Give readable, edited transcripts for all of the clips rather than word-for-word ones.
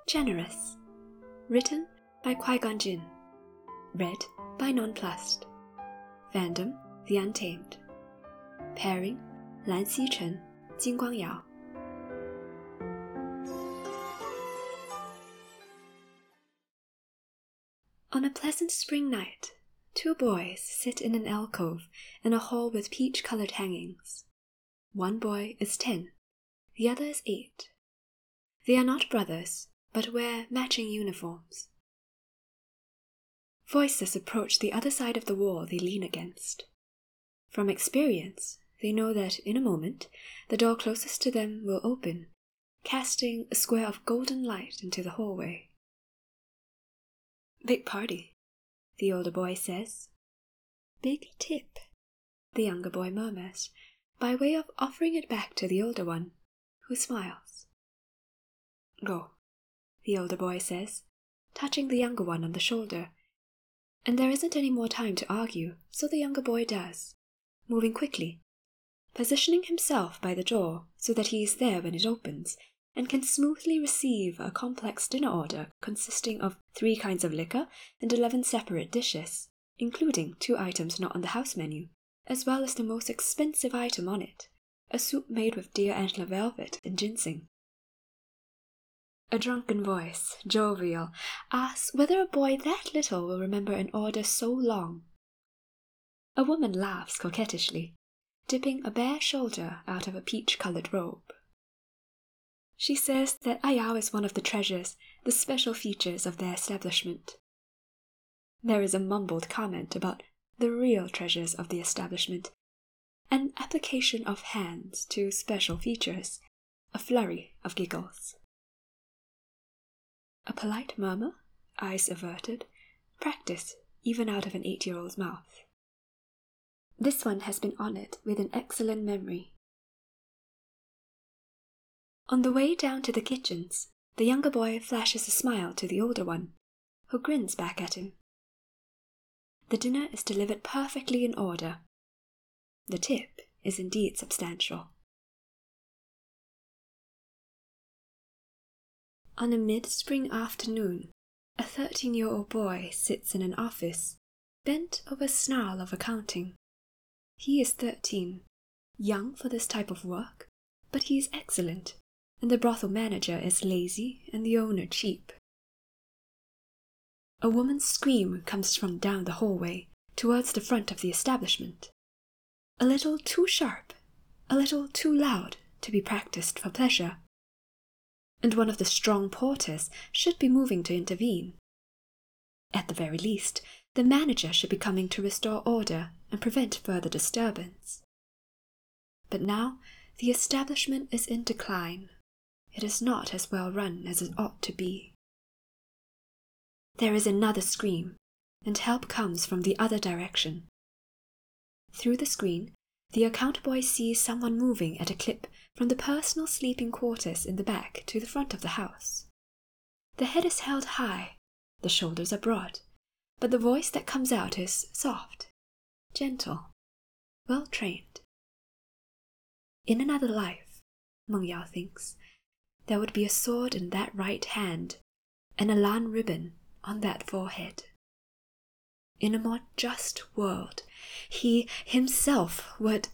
Generous. Written by Qui-Gon Jinn. Read by Nonplussed. Fandom The Untamed. Pairing Lan Xichen, Jin Guangyao. On a pleasant spring night, two boys sit in an alcove in a hall with peach-colored hangings. One boy is 10, the other is 8. They are not brothers, but wear matching uniforms. Voices approach the other side of the wall they lean against. From experience, they know that in a moment, the door closest to them will open, casting a square of golden light into the hallway. "Big party," the older boy says. "Big tip," the younger boy murmurs, by way of offering it back to the older one, who smiles. "Go," the older boy says, touching the younger one on the shoulder. And there isn't any more time to argue, so the younger boy does, moving quickly, positioning himself by the door so that he is there when it opens, and can smoothly receive a complex dinner order consisting of 3 kinds of liquor and 11 separate dishes, including 2 items not on the house menu, as well as the most expensive item on it, a soup made with deer antler velvet and ginseng. A drunken voice, jovial, asks whether a boy that little will remember an order so long. A woman laughs coquettishly, dipping a bare shoulder out of a peach-colored robe. She says that ayao is one of the treasures, the special features of their establishment. There is a mumbled comment about the real treasures of the establishment, an application of hands to special features, a flurry of giggles. A polite murmur, eyes averted, practice even out of an 8-year-old's mouth. This one has been honored with an excellent memory. On the way down to the kitchens, the younger boy flashes a smile to the older one, who grins back at him. The dinner is delivered perfectly in order. The tip is indeed substantial. On a mid-spring afternoon, a 13-year-old boy sits in an office, bent over a snarl of accounting. He is 13, young for this type of work, but he is excellent, and the brothel manager is lazy and the owner cheap. A woman's scream comes from down the hallway, towards the front of the establishment. A little too sharp, a little too loud to be practiced for pleasure. And one of the strong porters should be moving to intervene. At the very least, the manager should be coming to restore order and prevent further disturbance. But now the establishment is in decline. It is not as well run as it ought to be. There is another scream, and help comes from the other direction. Through the screen, the account boy sees someone moving at a clip from the personal sleeping quarters in the back to the front of the house. The head is held high, the shoulders are broad, but the voice that comes out is soft, gentle, well-trained. In another life, Meng Yao thinks, there would be a sword in that right hand and a lan ribbon on that forehead. In a more just world, he himself would...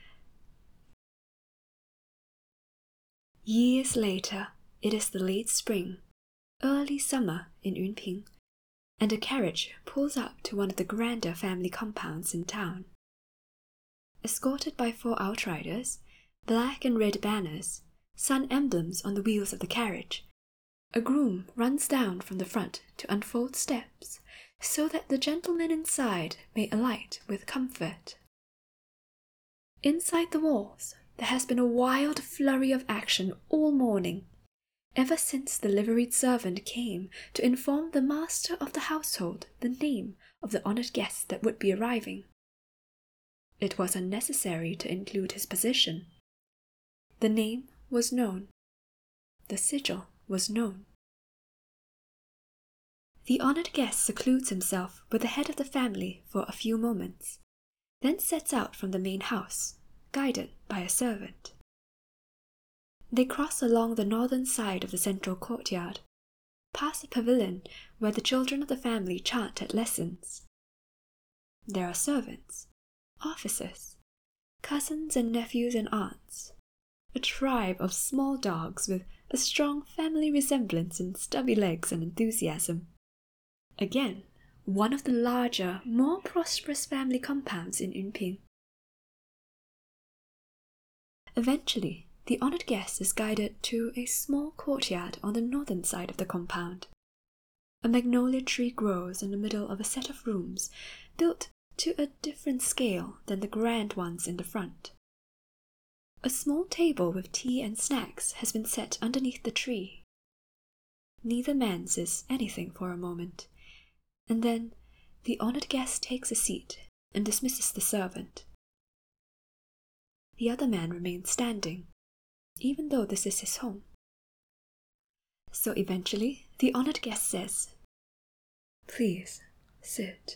Years later, it is the late spring, early summer in Yunping, and a carriage pulls up to one of the grander family compounds in town. Escorted by 4 outriders, black and red banners, sun emblems on the wheels of the carriage, a groom runs down from the front to unfold steps, so that the gentleman inside may alight with comfort. Inside the walls, there has been a wild flurry of action all morning, ever since the liveried servant came to inform the master of the household the name of the honoured guest that would be arriving. It was unnecessary to include his position. The name was known. The sigil was known. The honoured guest secludes himself with the head of the family for a few moments, then sets out from the main house, guided by a servant. They cross along the northern side of the central courtyard, past the pavilion where the children of the family chant at lessons. There are servants, officers, cousins and nephews and aunts, a tribe of small dogs with a strong family resemblance in stubby legs and enthusiasm. Again, one of the larger, more prosperous family compounds in Yunping. Eventually, the honored guest is guided to a small courtyard on the northern side of the compound. A magnolia tree grows in the middle of a set of rooms built to a different scale than the grand ones in the front. A small table with tea and snacks has been set underneath the tree. Neither man says anything for a moment, and then the honored guest takes a seat and dismisses the servant. The other man remains standing, even though this is his home. So eventually, the honored guest says, "Please, sit."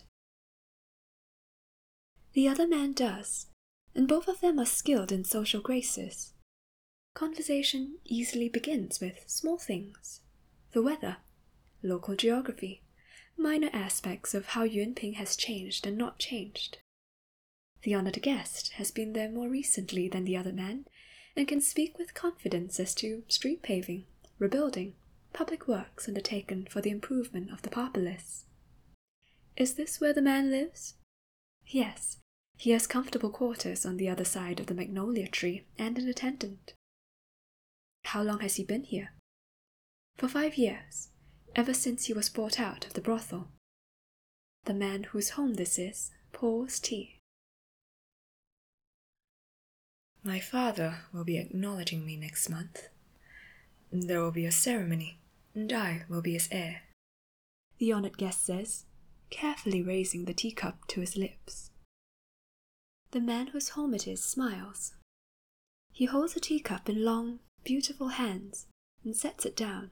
The other man does, and both of them are skilled in social graces. Conversation easily begins with small things: the weather, local geography, minor aspects of how Yunping has changed and not changed. The honored guest has been there more recently than the other man, and can speak with confidence as to street paving, rebuilding, public works undertaken for the improvement of the populace. Is this where the man lives? Yes, he has comfortable quarters on the other side of the magnolia tree and an attendant. How long has he been here? For 5 years, ever since he was brought out of the brothel. The man whose home this is pours tea. My father will be acknowledging me next month. There will be a ceremony, and I will be his heir, the honored guest says, carefully raising the teacup to his lips. The man whose home it is smiles. He holds a teacup in long, beautiful hands and sets it down.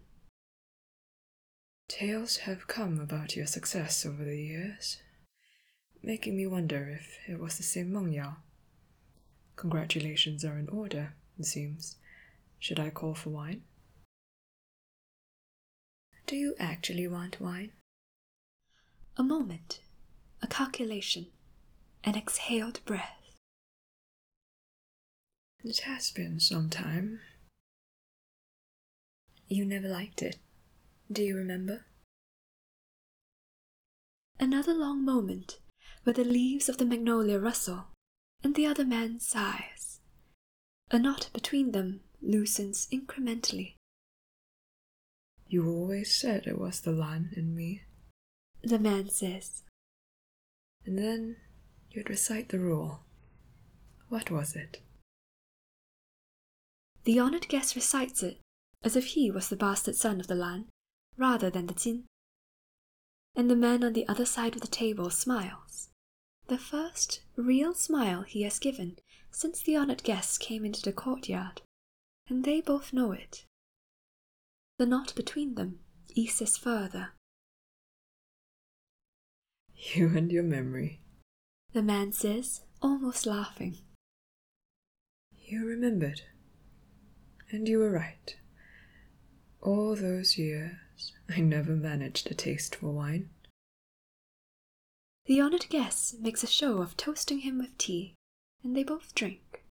Tales have come about your success over the years, making me wonder if it was the same Meng Yao. Congratulations are in order, it seems. Should I call for wine? Do you actually want wine? A moment, a calculation, an exhaled breath. It has been some time. You never liked it. Do you remember? Another long moment, where the leaves of the magnolia rustle, and the other man sighs. A knot between them loosens incrementally. You always said it was the Lan in me, the man says. And then you'd recite the rule. What was it? The honored guest recites it, as if he was the bastard son of the Lan, rather than the Jin. And the man on the other side of the table smiles. The first real smile he has given since the honored guest came into the courtyard, and they both know it. The knot between them eases further. You and your memory, the man says, almost laughing. You remembered, and you were right. All those years, I never managed a taste for wine. The honored guest makes a show of toasting him with tea, and they both drink.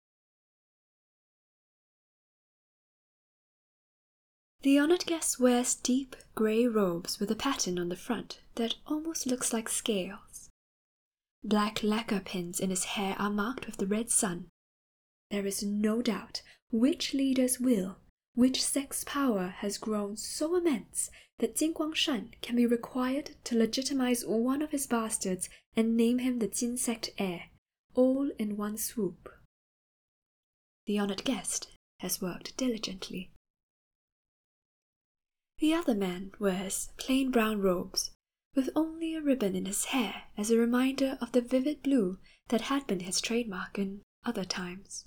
The honored guest wears deep grey robes with a pattern on the front that almost looks like scales. Black lacquer pins in his hair are marked with the red sun. There is no doubt which leader's will, which sex power has grown so immense that Jin Guangshan can be required to legitimize one of his bastards and name him the Jin sect heir, all in one swoop. The honored guest has worked diligently. The other man wears plain brown robes, with only a ribbon in his hair as a reminder of the vivid blue that had been his trademark in other times.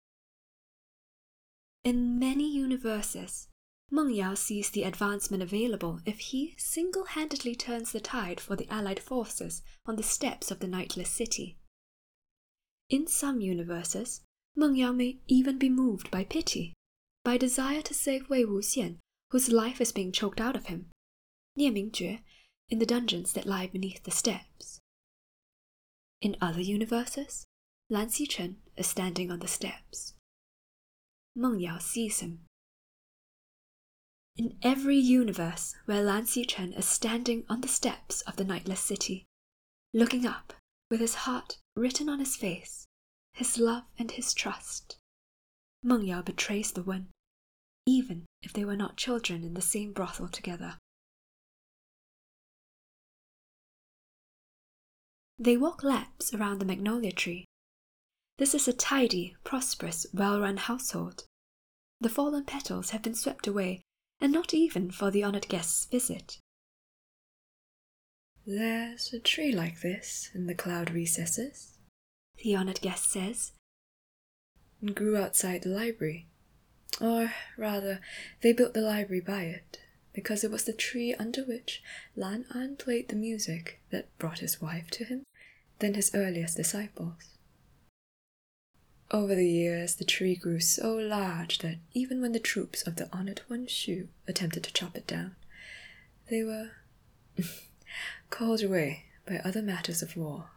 In many universes, Meng Yao sees the advancement available if he single-handedly turns the tide for the allied forces on the steppes of the Nightless City. In some universes, Meng Yao may even be moved by pity, by desire to save Wei Wuxian, whose life is being choked out of him, Nie Mingjue, in the dungeons that lie beneath the steps. In other universes, Lan Xichen is standing on the steps. Meng Yao sees him. In every universe where Lan Xichen is standing on the steps of the Nightless City, looking up with his heart written on his face, his love and his trust, Meng Yao betrays the Wen, even if they were not children in the same brothel together. They walk laps around the magnolia tree. This is a tidy, prosperous, well-run household. The fallen petals have been swept away, and not even for the honoured guest's visit. There's a tree like this in the cloud recesses, the honoured guest says. It grew outside the library. Or rather, they built the library by it, because it was the tree under which Lan An played the music that brought his wife to him, then his earliest disciples. Over the years, the tree grew so large that even when the troops of the honored Wen Shu attempted to chop it down, they were called away by other matters of war.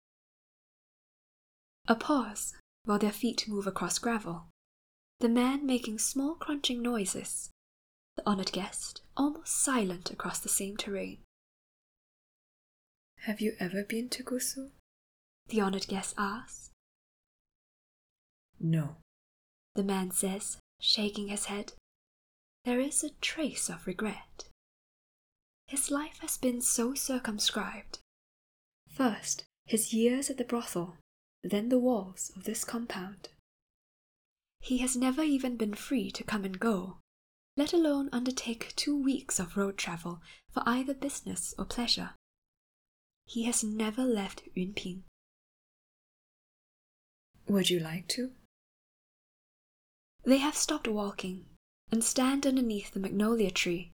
A pause while their feet move across gravel, the man making small crunching noises, the honored guest almost silent across the same terrain. Have you ever been to Gusu? The honored guest asks. No, the man says, shaking his head. There is a trace of regret. His life has been so circumscribed. First, his years at the brothel, then the walls of this compound. He has never even been free to come and go, let alone undertake 2 weeks of road travel for either business or pleasure. He has never left Yunping. Would you like to? They have stopped walking and stand underneath the magnolia tree.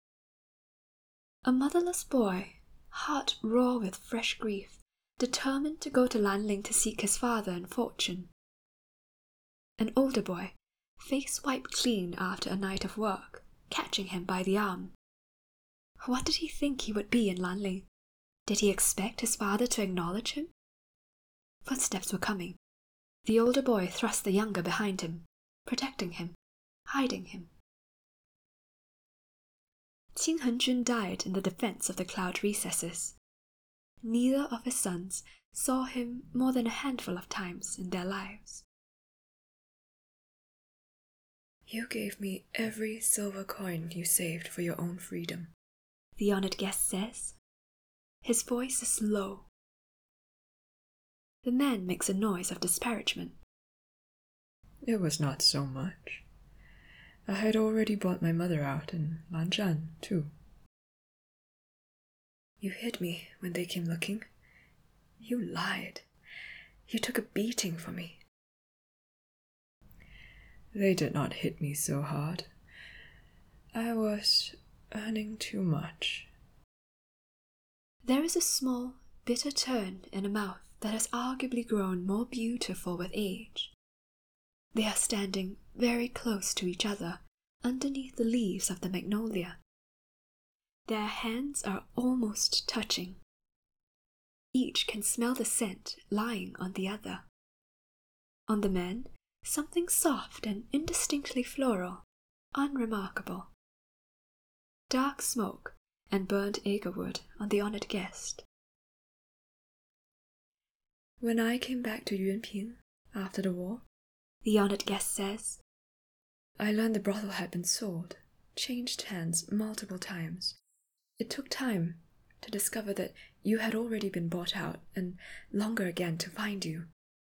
A motherless boy, heart raw with fresh grief, determined to go to Lanling to seek his father and fortune. An older boy, face wiped clean after a night of work, catching him by the arm. What did he think he would be in Lanling? Did he expect his father to acknowledge him? Footsteps were coming. The older boy thrust the younger behind him, protecting him, hiding him. Qin Henjun died in the defense of the cloud recesses. Neither of his sons saw him more than a handful of times in their lives. You gave me every silver coin you saved for your own freedom, the honored guest says. His voice is low. The man makes a noise of disparagement. It was not so much. I had already bought my mother out in Lanzhan, too. You hid me when they came looking. You lied. You took a beating for me. They did not hit me so hard. I was earning too much. There is a small, bitter turn in a mouth that has arguably grown more beautiful with age. They are standing very close to each other underneath the leaves of the magnolia. Their hands are almost touching. Each can smell the scent lying on the other. On the man, something soft and indistinctly floral, unremarkable. Dark smoke and burnt agarwood on the honored guest. When I came back to Yunping after the war, the honored guest says, I learned the brothel had been sold, changed hands multiple times. It took time to discover that you had already been bought out, and longer again to find you.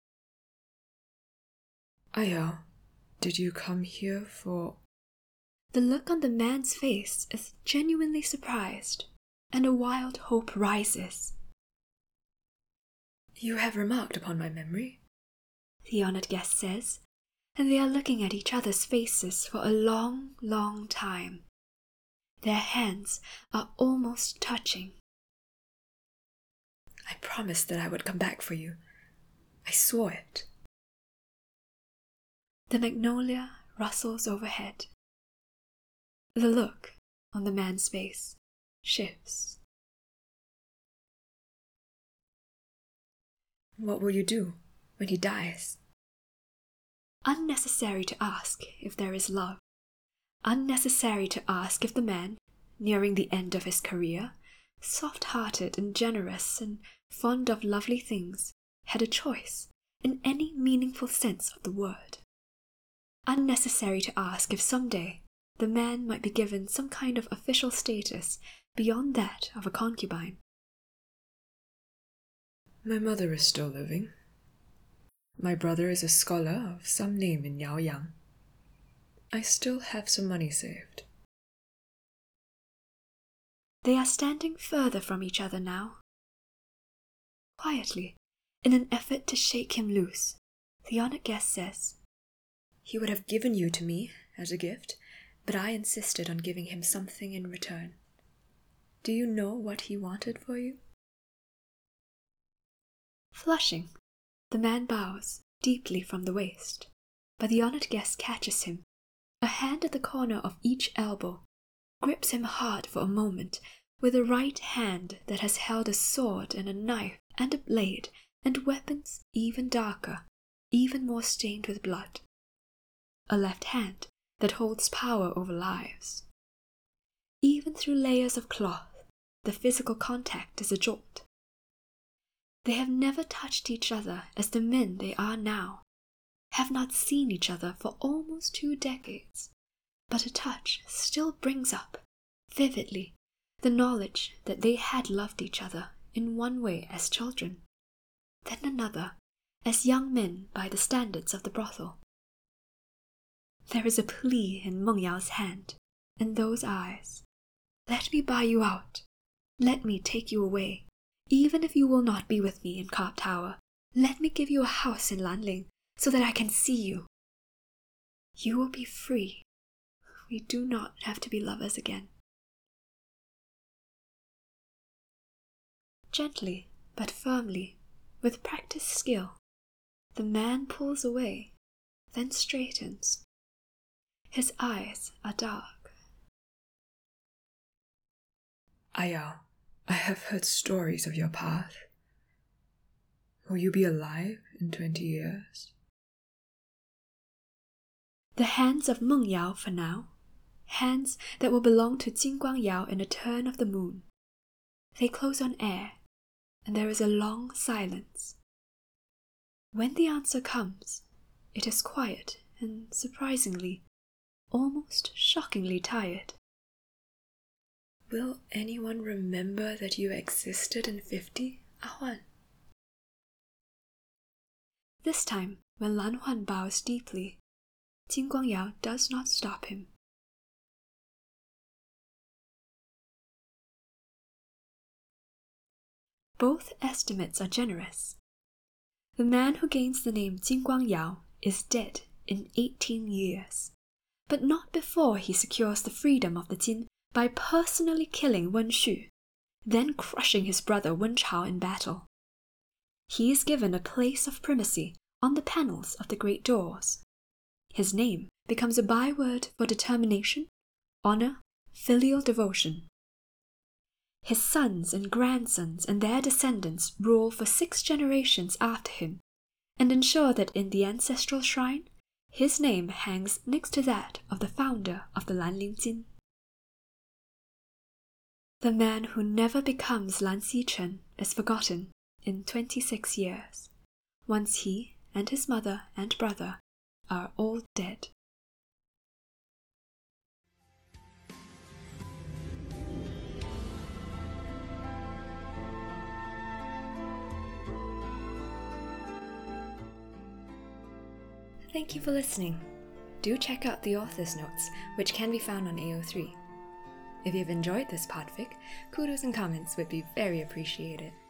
Ayao, did you come here for... The look on the man's face is genuinely surprised, and a wild hope rises. You have remarked upon my memory, the honored guest says, and they are looking at each other's faces for a long, long time. Their hands are almost touching. I promised that I would come back for you. I swore it. The magnolia rustles overhead. The look on the man's face shifts. What will you do when he dies? Unnecessary to ask if there is love. Unnecessary to ask if the man, nearing the end of his career, soft-hearted and generous and fond of lovely things, had a choice in any meaningful sense of the word. Unnecessary to ask if someday the man might be given some kind of official status beyond that of a concubine. My mother is still living. My brother is a scholar of some name in Yaoyang. I still have some money saved. They are standing further from each other now. Quietly, in an effort to shake him loose, the honored guest says, He would have given you to me as a gift, but I insisted on giving him something in return. Do you know what he wanted for you? Flushing, the man bows deeply from the waist, but the honored guest catches him. A hand at the corner of each elbow grips him hard for a moment with a right hand that has held a sword and a knife and a blade and weapons even darker, even more stained with blood. A left hand that holds power over lives. Even through layers of cloth, the physical contact is a jolt. They have never touched each other as the men they are now, have not seen each other for almost 2 decades, but a touch still brings up, vividly, the knowledge that they had loved each other in one way as children, then another as young men by the standards of the brothel. There is a plea in Meng Yao's hand, in those eyes. Let me buy you out. Let me take you away, even if you will not be with me in Carp Tower. Let me give you a house in Lanling, so that I can see you. You will be free. We do not have to be lovers again. Gently, but firmly, with practiced skill, the man pulls away, then straightens. His eyes are dark. Ayao, I have heard stories of your path. Will you be alive in 20 years? The hands of Meng Yao for now, hands that will belong to Jingguang Yao in a turn of the moon. They close on air, and there is a long silence. When the answer comes, it is quiet and surprisingly, almost shockingly tired. Will anyone remember that you existed in 50, Ahuan? This time, when Lan Huan bows deeply, Jingguang Yao does not stop him. Both estimates are generous. The man who gains the name Jingguang Yao is dead in 18 years, but not before he secures the freedom of the Jin by personally killing Wen Xu, then crushing his brother Wen Chao in battle. He is given a place of primacy on the panels of the great doors. His name becomes a byword for determination, honor, filial devotion. His sons and grandsons and their descendants rule for 6 generations after him, and ensure that in the ancestral shrine, his name hangs next to that of the founder of the Lanling Jin. The man who never becomes Lan Xichen is forgotten in 26 years, once he and his mother and brother are all dead. Thank you for listening. Do check out the author's notes, which can be found on AO3. If you've enjoyed this podfic, kudos and comments would be very appreciated.